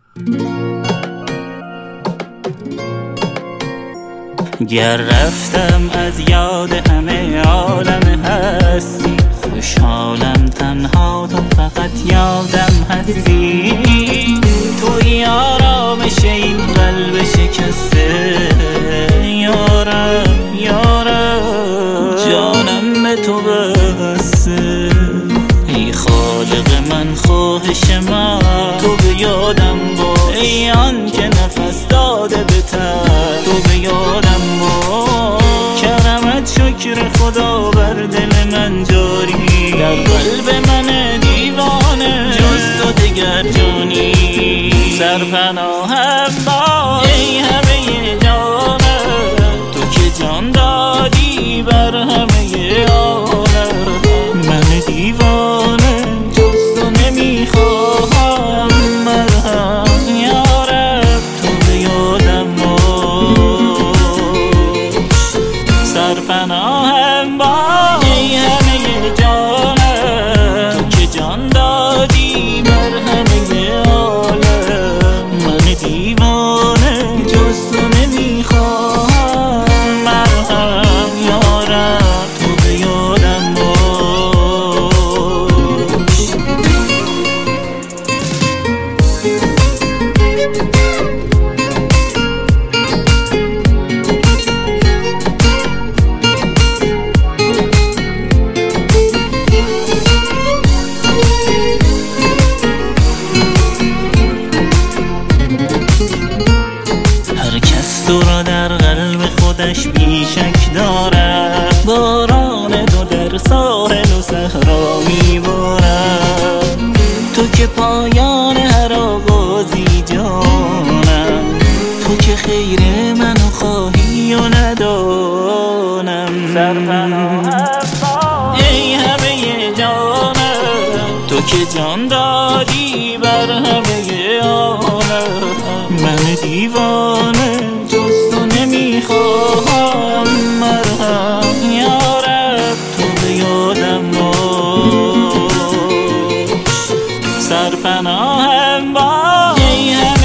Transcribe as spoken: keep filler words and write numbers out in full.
گر رفتم از یاد همه عالم هستی، خوشحالم تنها تو فقط یادم هستی. توی آرامش این قلب شکسته، یارم یارم جانم به تو بسته. ای خالق من خواهش من تو به یادم باش، ای آن که نفس داده به تن تو به یادم باش. کرمت شکر خدا بر دل من جاری، در قلب من دیوانه جز تو دگر جانی. سرپناهم باش ای همه جانم، تو که جان دادی بر همه عالم. من دیوانه جز تو نمیخواهم مرهم، یارب تو به یادم باش. سرپناهم باش ای همه جانم، تو که جان دادی بر همه عالم. من دیوانه جز تو نمیخواهم مرهم، یارب تو به یادم باش. تو را در قلب خودش بیشک دارد، باران تو در ساحل و صحرا میبارد. تو که پایان هر آغازی جانم، تو که خیر منو خواهی و ندانم. سرپناهم باش ای همه جانم، تو که جان دادی بر همه عالم. من دیوانه جز تو نمیخواهم مرهم، یارب تو به یادم باش. سرپناهم باش ای